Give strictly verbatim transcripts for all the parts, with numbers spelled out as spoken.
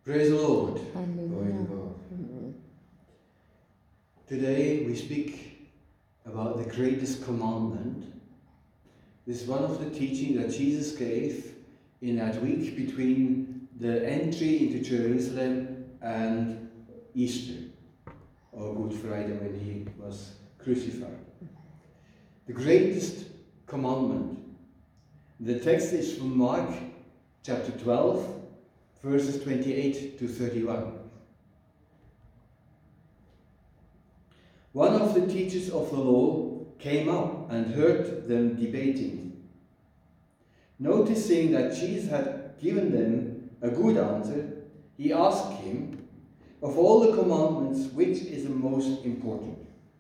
Praise the Lord. Hallelujah. Glory to God. Amen. Today we speak about the greatest commandment. This is one of the teachings that Jesus gave in that week between the entry into Jerusalem and Easter, or Good Friday when he was crucified. The greatest commandment. The text is from Mark chapter twelve, verses twenty-eight to thirty-one. One of the teachers of the law came up and heard them debating. Noticing that Jesus had given them a good answer, he asked him, "Of all the commandments, which is the most important?"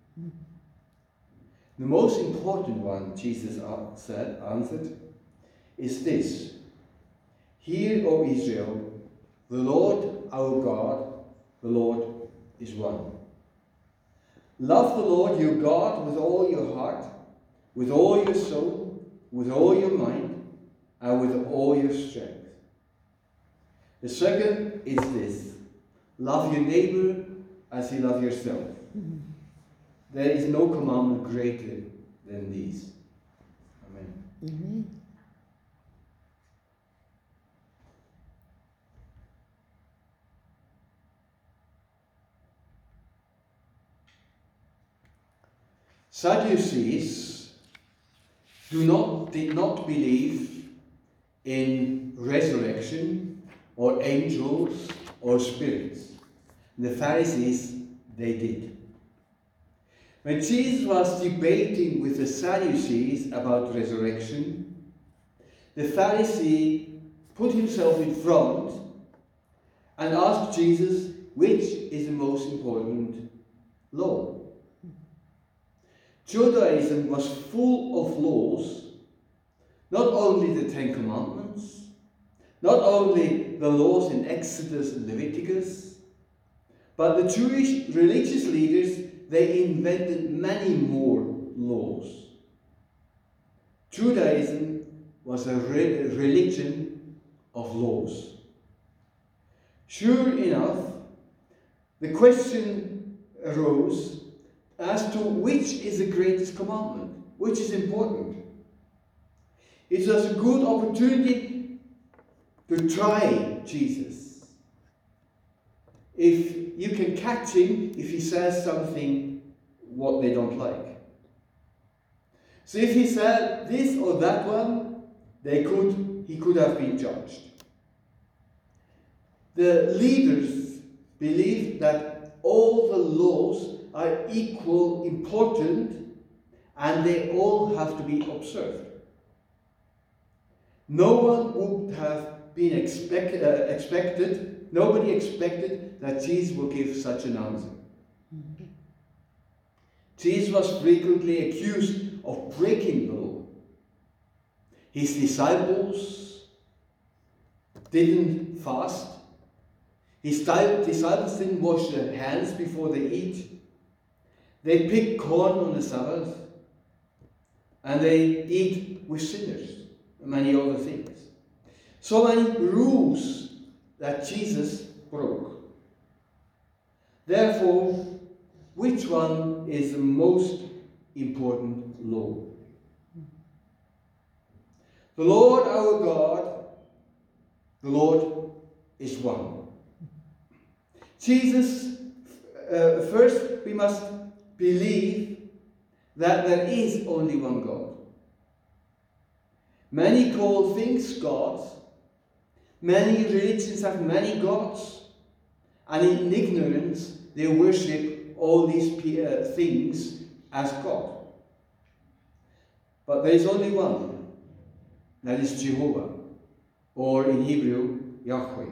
The most important one, Jesus said, answered, is this: "Hear, O Israel, the Lord our God, the Lord is one. Love the Lord your God with all your heart, with all your soul, with all your mind, and with all your strength. The second is this: love your neighbor as you love yourself. There is no commandment greater than these." Amen. Amen. Sadducees do not, did not believe in resurrection or angels or spirits. The Pharisees, they did. When Jesus was debating with the Sadducees about resurrection, the Pharisee put himself in front and asked Jesus which is the most important law. Judaism was full of laws, not only the Ten Commandments, not only the laws in Exodus and Leviticus, but the Jewish religious leaders, they invented many more laws. Judaism was a re- religion of laws. Sure enough, the question arose as to which is the greatest commandment, which is important. It was a good opportunity to try Jesus. If you can catch him if he says something what they don't like. So if he said this or that one, they could he could have been judged. The leaders believed that all the laws are equal important and they all have to be observed. No one would have been expect, uh, expected, nobody expected that Jesus would give such an answer. Mm-hmm. Jesus was frequently accused of breaking the law. His disciples didn't fast. His disciples didn't wash their hands before they eat. They pick corn on the Sabbath, and they eat with sinners, and many other things. So many rules that Jesus broke. Therefore, which one is the most important law? The Lord our God, the Lord is one. Jesus, uh, first we must believe that there is only one God. Many call things gods. Many religions have many gods. And in ignorance, they worship all these uh, things as God. But there is only one. That is Jehovah. Or in Hebrew, Yahweh.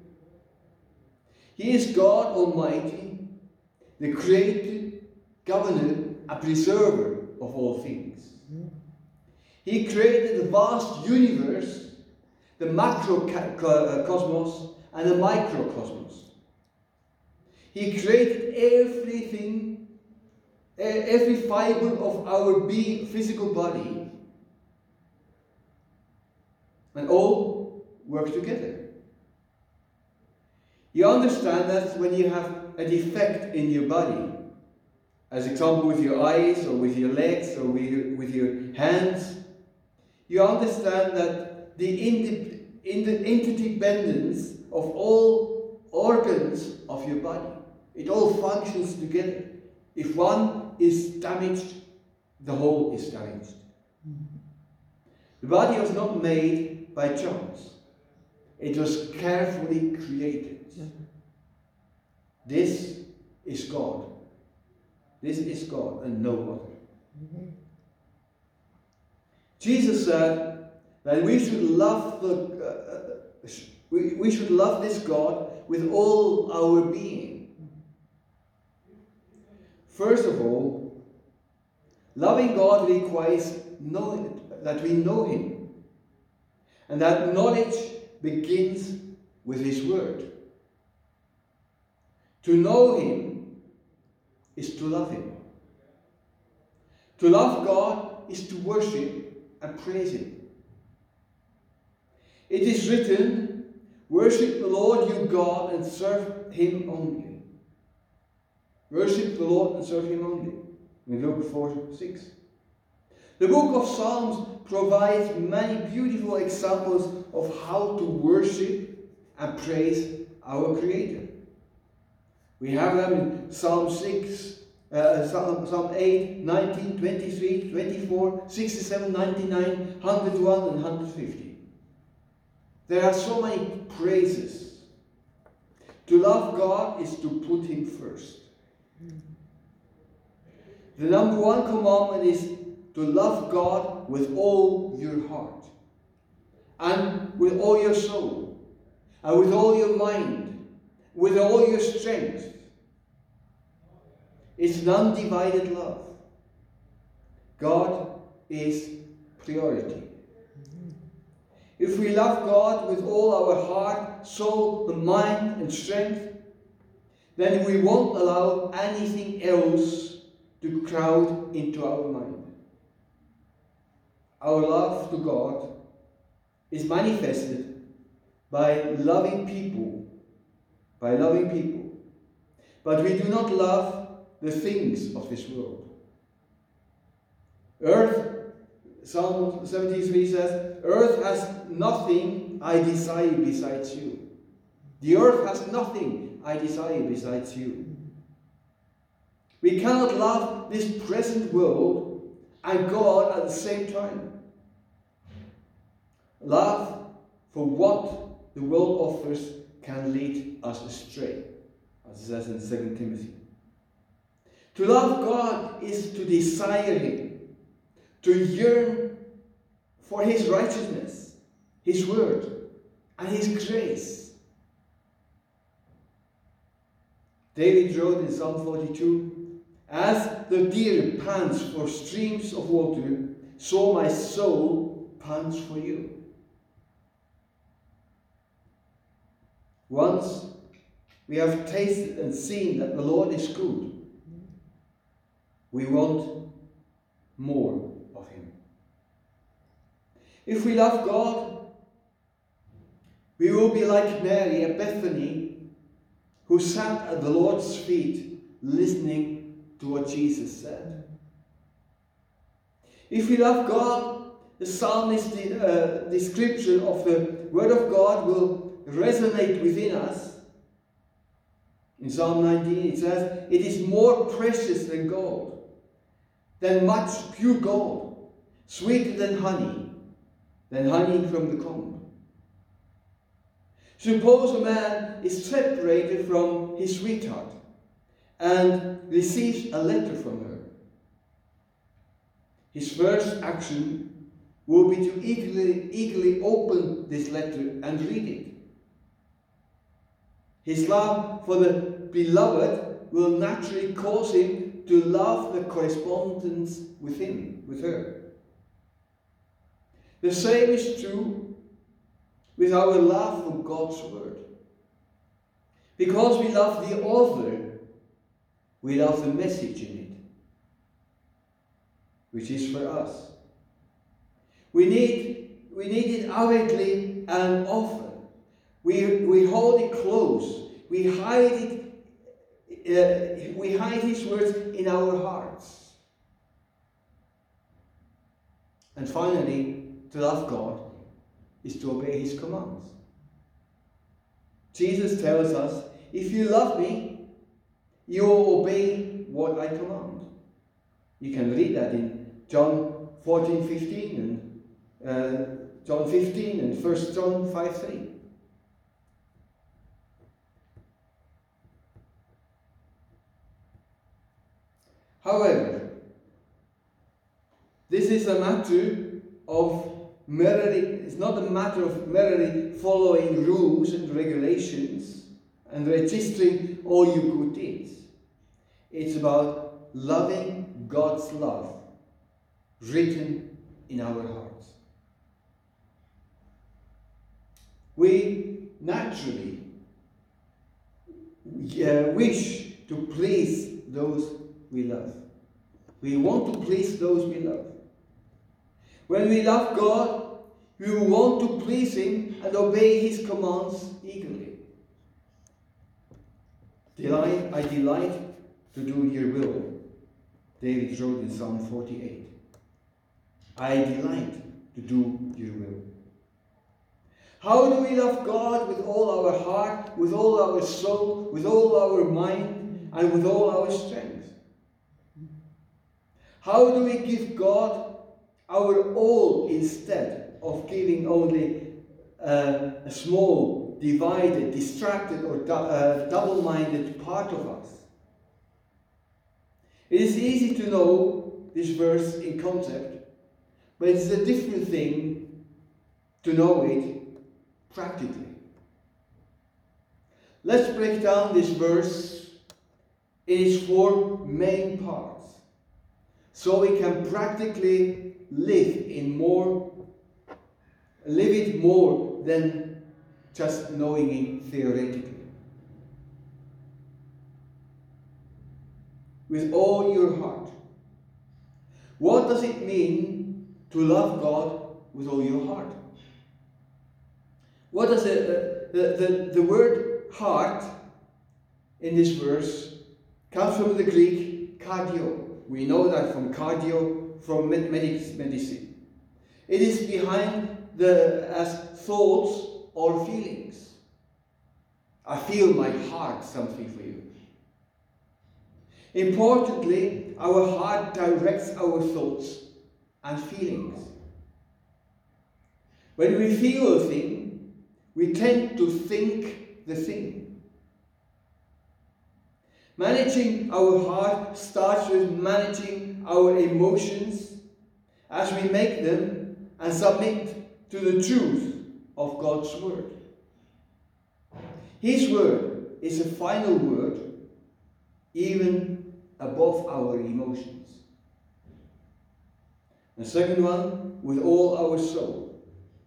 He is God Almighty, the creator, governor, and preserver of all things. He created the vast universe, the macrocosmos and the microcosmos. He created everything, every fiber of our being, physical body, and all work together. You understand that when you have a defect in your body, as example with your eyes or with your legs or with your, with your hands, you understand that the, inter, in the interdependence of all organs of your body, it all functions together. If one is damaged, the whole is damaged. The body was not made by chance. It was carefully created. This is God. This is God and no other. Mm-hmm. Jesus said that we should love the uh, we, we should love this God with all our being. First of all, loving God requires knowing that we know Him, and that knowledge begins with His Word. To know Him is to love Him. To love God is to worship and praise Him. It is written, worship the Lord your God and serve Him only. Worship the Lord and serve Him only. In Luke four six. The book of Psalms provides many beautiful examples of how to worship and praise our Creator. We have them in Psalm six, uh, Psalm, Psalm eight, nineteen, twenty-three, twenty-four, sixty-seven, ninety-nine, one hundred one and one hundred fifty. There are so many praises. To love God is to put Him first. The number one commandment is to love God with all your heart, and with all your soul, and with all your mind, with all your strength. It's an undivided love. God is priority. If we love God with all our heart, soul, mind, and strength, then we won't allow anything else to crowd into our mind. Our love to God is manifested by loving people, by loving people. But we do not love the things of this world. Earth, Psalm seventy-three says, earth has nothing I desire besides you. The earth has nothing I desire besides you. We cannot love this present world and God at the same time. Love for what the world offers can lead us astray, as it says in Second Timothy. To love God is to desire Him, to yearn for His righteousness, His word, and His grace. David wrote in Psalm forty-two, as the deer pants for streams of water, so my soul pants for you. Once we have tasted and seen that the Lord is good, we want more of Him. If we love God, we will be like Mary at Bethany, who sat at the Lord's feet listening to what Jesus said. If we love God, the psalmist's uh, description of the Word of God will resonate within us. In Psalm nineteen it says, it is more precious than gold, than much pure gold, sweeter than honey, than honey from the comb. Suppose a man is separated from his sweetheart and receives a letter from her. His first action will be to eagerly, eagerly open this letter and read it. His love for the beloved will naturally cause him to love the correspondence with him, with her. The same is true with our love for God's Word. Because we love the author, we love the message in it, which is for us. We need, we need it avidly and often. We, we hold it close. We hide it, uh, we hide his words in our hearts. And finally, to love God is to obey his commands. Jesus tells us, if you love me, you will obey what I command. You can read that in John fourteen fifteen and uh, John fifteen and First John five three. However, this is a matter of merely, it's not a matter of merely following rules and regulations and registering all your good deeds. It's about loving God's love written in our hearts. We naturally uh, wish to please those we love. We want to please those we love. When we love God, we want to please him and obey his commands eagerly. Delight, I delight to do your will, David wrote in Psalm forty-eight. I delight to do your will. How do we love God with all our heart, with all our soul, with all our mind, and with all our strength? How do we give God our all instead of giving only uh, a small, divided, distracted, or du uh, double-minded part of us? It is easy to know this verse in concept, but it's a different thing to know it practically. Let's break down this verse in its four main parts, so we can practically live in more, live it more than just knowing it theoretically. With all your heart. What does it mean to love God with all your heart? What does it, uh, the, the, the word heart in this verse comes from the Greek cardio. We know that from cardio, from med medicine. It is behind the as thoughts or feelings. I feel my heart something for you. Importantly, our heart directs our thoughts and feelings. When we feel a thing, we tend to think the thing. Managing our heart starts with managing our emotions as we make them and submit to the truth of God's word. His word is a final word, even above our emotions. The second one, with all our soul.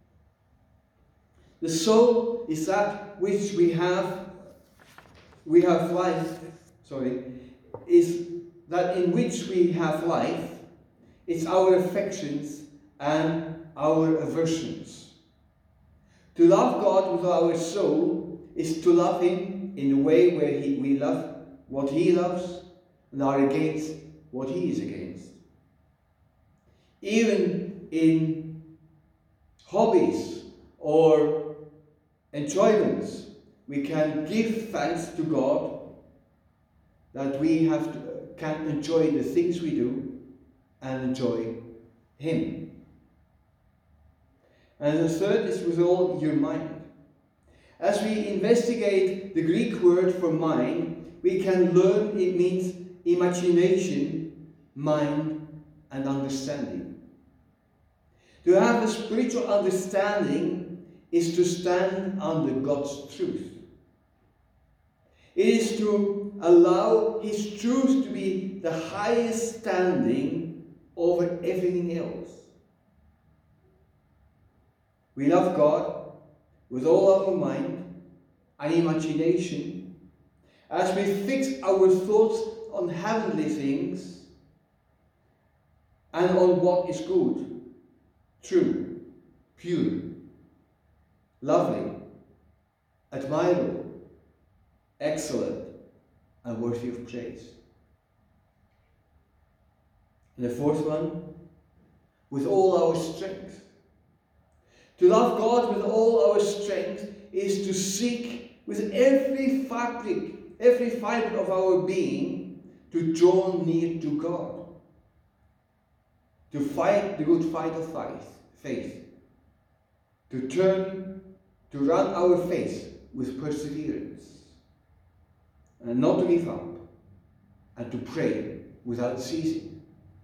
The soul is that which we have, we have life, sorry, is that in which we have life. It's our affections and our aversions. To love God with our soul is to love him in a way where he, we love what he loves and are against what he is against. Even in hobbies or enjoyments, we can give thanks to God that we have to, can enjoy the things we do and enjoy him. And the third is with all your mind. As we investigate the Greek word for mind, we can learn it means imagination, mind, and understanding. To have a spiritual understanding is to stand under God's truth. It is to allow his truth to be the highest standing over everything else. We love God with all our mind and imagination as we fix our thoughts on heavenly things and on what is good, true, pure, lovely, admirable, excellent, and worthy of praise. And the fourth one, with all our strength. To love God with all our strength is to seek with every fabric, every fiber of our being, to draw near to God. To fight the good fight of faith. To turn, to run our faith with perseverance. And not to give up. And to pray without ceasing.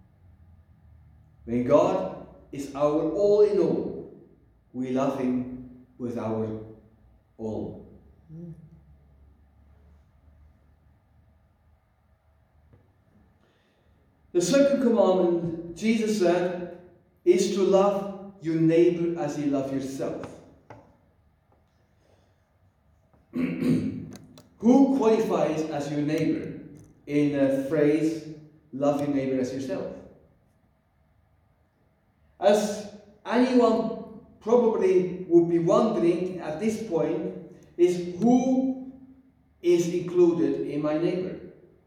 When God is our all in all, we love Him with our all. Mm. The second commandment, Jesus said, is to love your neighbor as you love yourself. Who qualifies as your neighbor in the phrase, love your neighbor as yourself? As anyone probably would be wondering at this point, is who is included in my neighbor?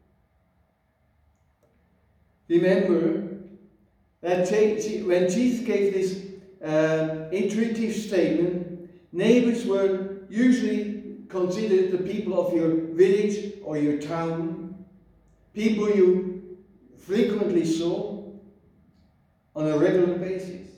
Remember that when Jesus gave this uh, intuitive statement, neighbors were usually considered the people of your village or your town, people you frequently saw on a regular basis.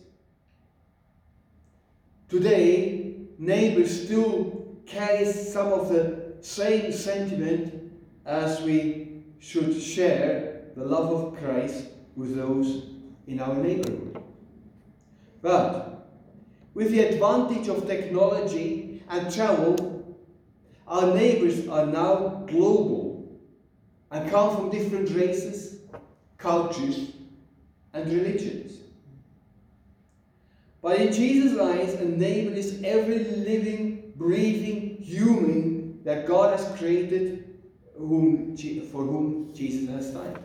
Today, neighbors still carry some of the same sentiment as we should share the love of Christ with those in our neighborhood. But with the advantage of technology and travel, our neighbors are now global and come from different races, cultures, and religions. But in Jesus' eyes, a neighbor is every living, breathing human that God has created, whom, for whom Jesus has died.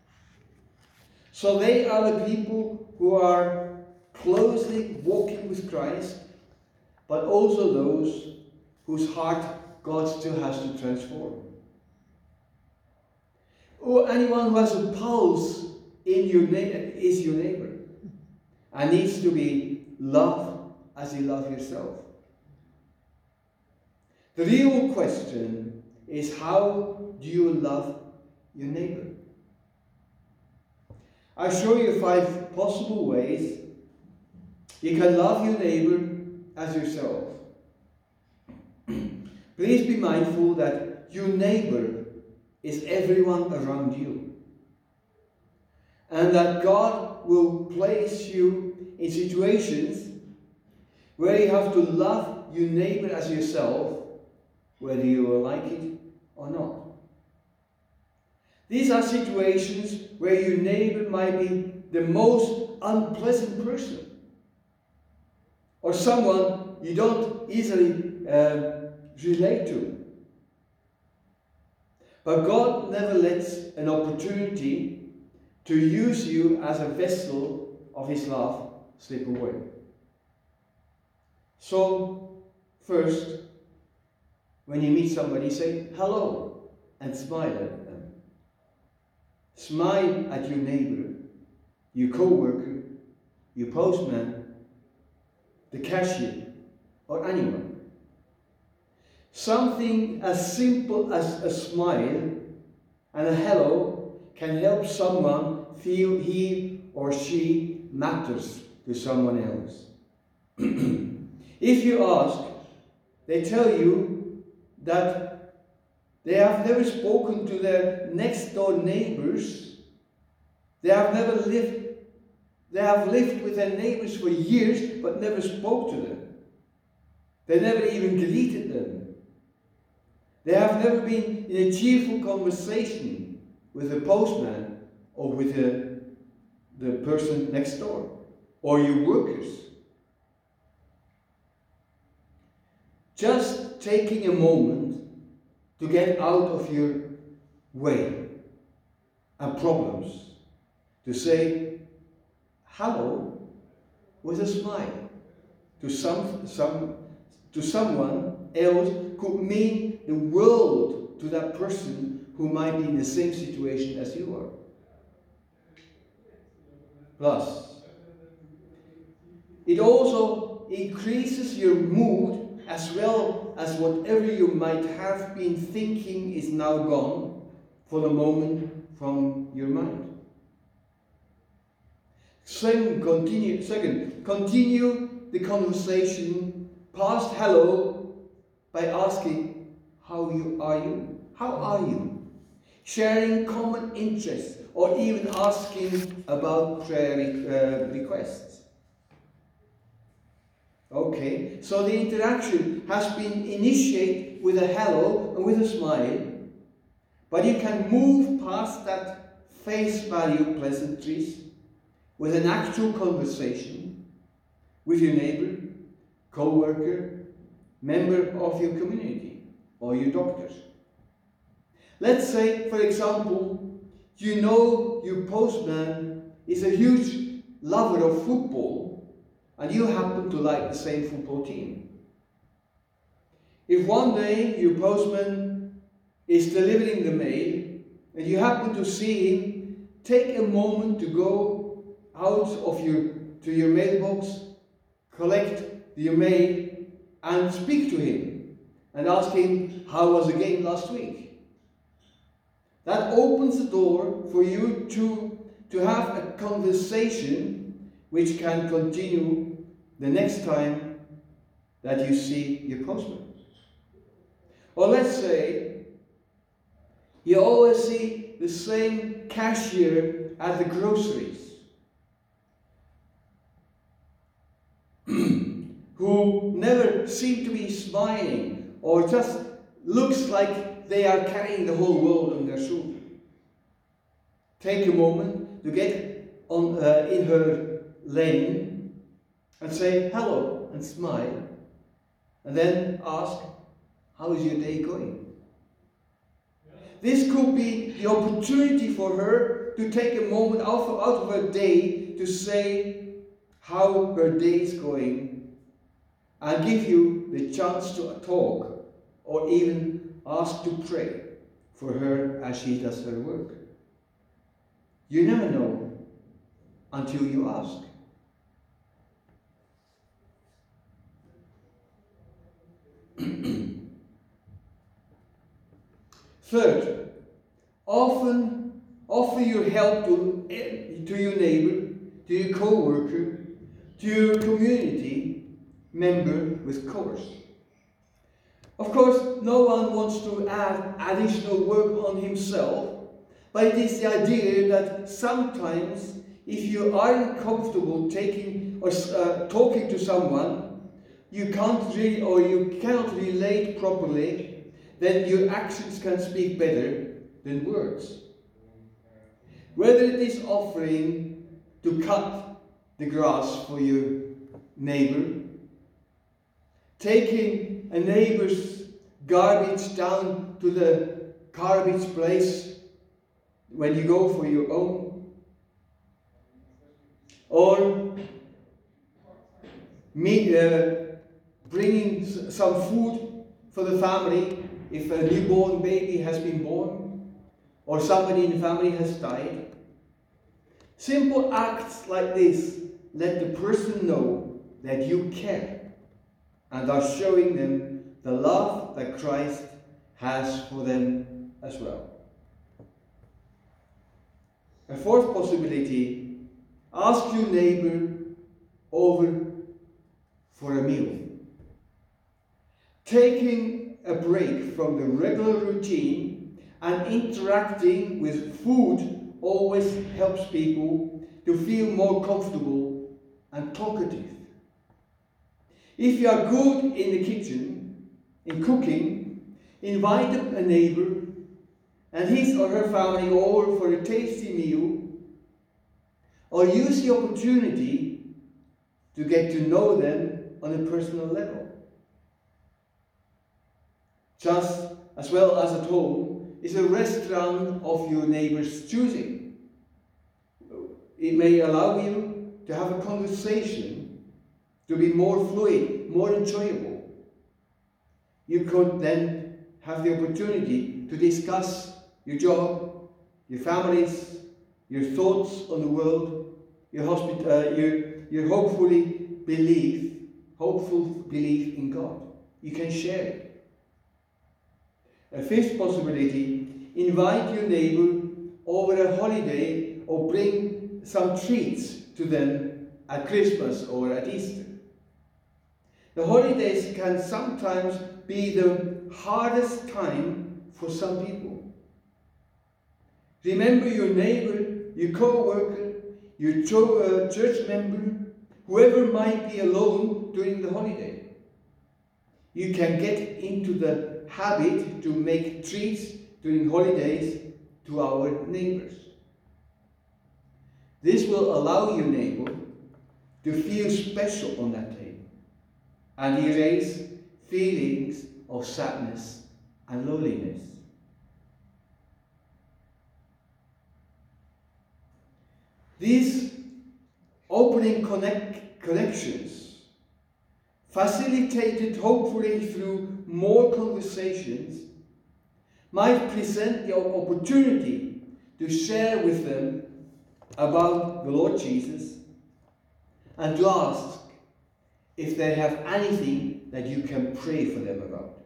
So they are the people who are closely walking with Christ, but also those whose heart God still has to transform. Or anyone who has a pulse in your neighbor is your neighbor and needs to be loved as you love yourself. The real question is, how do you love your neighbor? I'll show you five possible ways you can love your neighbor as yourself. Please be mindful that your neighbor is everyone around you, and that God will place you in situations where you have to love your neighbor as yourself, whether you will like it or not. These are situations where your neighbor might be the most unpleasant person, or someone you don't easily uh, relate to. But God never lets an opportunity to use you as a vessel of His love slip away. So, first, when you meet somebody, say hello and smile at them. Smile at your neighbor, your co-worker, your postman, the cashier, or anyone. Something as simple as a smile and a hello can help someone feel he or she matters to someone else. If you ask, they tell you that they have never spoken to their next door neighbors. They have never lived, they have lived with their neighbors for years, but never spoke to them. They never even greeted them. They have never been in a cheerful conversation with the postman or with the, the person next door or your workers. Just taking a moment to get out of your way and problems, to say hello with a smile to some, some to someone else could mean the world to that person who might be in the same situation as you are. Plus, it also increases your mood as well as whatever you might have been thinking is now gone for the moment from your mind. Second, continue, second, continue the conversation past hello by asking, how you are you? How are you? Sharing common interests or even asking about prayer uh, requests. Okay, so the interaction has been initiated with a hello and with a smile, but you can move past that face value pleasantries with an actual conversation with your neighbor, co-worker, member of your community, or your doctors. Let's say, for example, you know your postman is a huge lover of football, and you happen to like the same football team. If one day your postman is delivering the mail, and you happen to see him, take a moment to go out of your to your mailbox, collect your mail, and speak to him, and ask him, how was the game last week? That opens the door for you to, to have a conversation which can continue the next time that you see your postman. Or let's say you always see the same cashier at the groceries who never seem to be smiling or just looks like they are carrying the whole world on their shoulder. Take a moment to get on uh, in her lane and say hello and smile, and then ask, how is your day going? This could be the opportunity for her to take a moment out of, out of her day to say how her day is going, and give you the chance to talk or even ask to pray for her as she does her work. You never know until you ask. Third, often offer your help to, to your neighbor, to your co-worker, to your community member with course. Of course, no one wants to add additional work on himself, but it is the idea that sometimes if you aren't comfortable taking or uh, talking to someone, you can't really or you cannot relate properly, then your actions can speak better than words. Whether it is offering to cut the grass for your neighbor, taking a neighbor's garbage down to the garbage place when you go for your own, or me, uh, bringing some food for the family if a newborn baby has been born or somebody in the family has died. Simple acts like this let the person know that you care and are showing them the love that Christ has for them as well. A fourth possibility, ask your neighbor over for a meal. Taking a break from the regular routine and interacting with food always helps people to feel more comfortable and talkative. If you are good in the kitchen, in cooking, invite a neighbor and his or her family over for a tasty meal, or use the opportunity to get to know them on a personal level. Just as well as at home is a restaurant of your neighbor's choosing. It may allow you to have a conversation to be more fluid, more enjoyable. You could then have the opportunity to discuss your job, your families, your thoughts on the world, your, hospi- uh, your, your hopefully belief, hopeful belief in God. You can share it. A fifth possibility, invite your neighbor over a holiday or bring some treats to them at Christmas or at Easter. The holidays can sometimes be the hardest time for some people. Remember your neighbor, your co-worker, your cho- uh, church member, whoever might be alone during the holiday. You can get into the habit to make treats during holidays to our neighbors. This will allow your neighbor to feel special on that day and erase feelings of sadness and loneliness. These opening connect connections, facilitated hopefully through more conversations, might present the opportunity to share with them about the Lord Jesus and to ask if they have anything that you can pray for them about.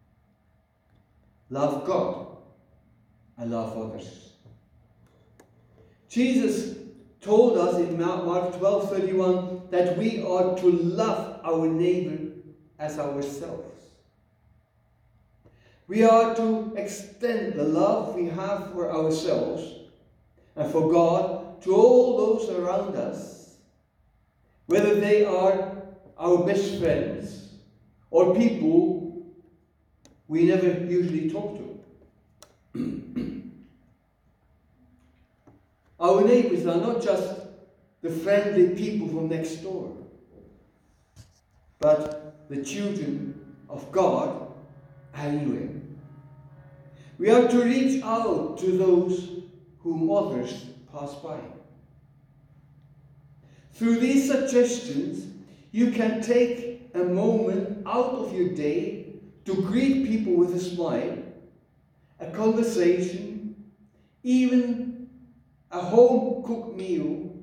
Love God and love others. Jesus told us in Mark twelve thirty-one that we are to love our neighbor as ourselves. We are to extend the love we have for ourselves and for God to all those around us, whether they are our best friends or people we never usually talk to. Our neighbors are not just the friendly people from next door, but the children of God anywhere. We are to reach out to those whom others pass by. Through these suggestions, you can take a moment out of your day to greet people with a smile, a conversation, even a home-cooked meal,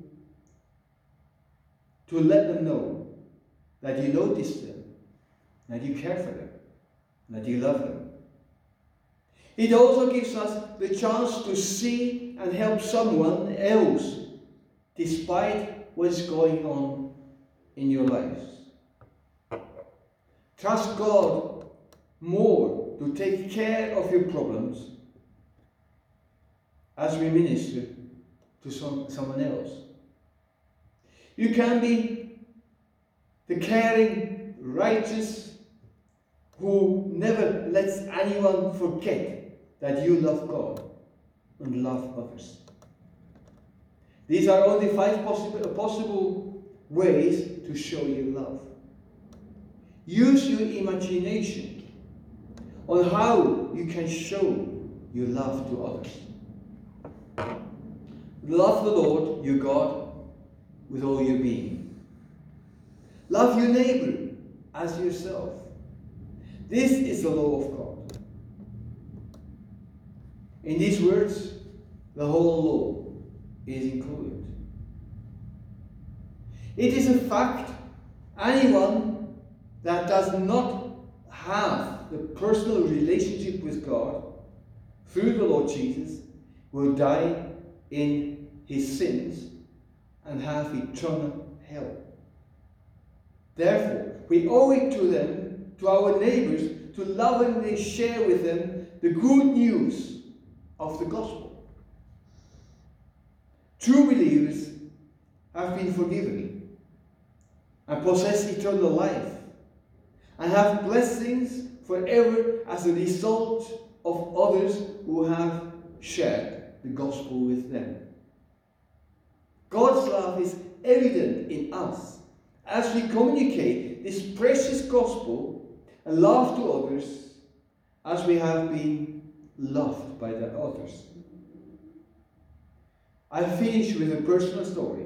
to let them know that you notice them, that you care for them, that you love them. It also gives us the chance to see and help someone else despite what's going on in your lives. Trust God more to take care of your problems as we minister to some, someone else. You can be the caring, righteous, who never lets anyone forget that you love God and love others. These are only five possible, possible ways to show your love. Use your imagination on how you can show your love to others. Love the Lord, your God, with all your being. Love your neighbor as yourself. This is the law of God. In these words, the whole law is included. It is a fact anyone that does not have the personal relationship with God through the Lord Jesus will die in his sins and have eternal hell. Therefore, we owe it to them, to our neighbors, to lovingly share with them the good news of the gospel. True believers have been forgiven and possess eternal life and have blessings forever as a result of others who have shared the gospel with them. God's love is evident in us as we communicate this precious gospel and love to others as we have been loved by the others. I finish with a personal story.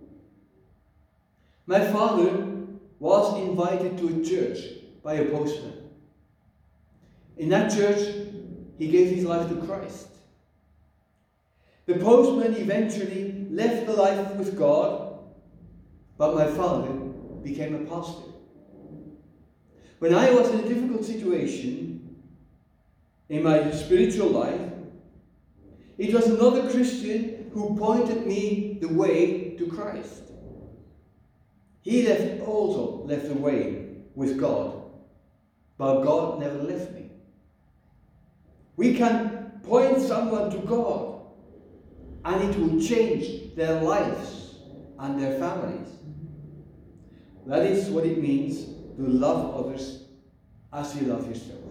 My father was invited to a church by a postman. In that church, he gave his life to Christ. The postman eventually left the life with God, but my father became a pastor. When I was in a difficult situation in my spiritual life, it was another Christian who pointed me the way to Christ. He left also left the way with God, but God never left me. We can point someone to God, and it will change their lives and their families. That is what it means to love others as you love yourself.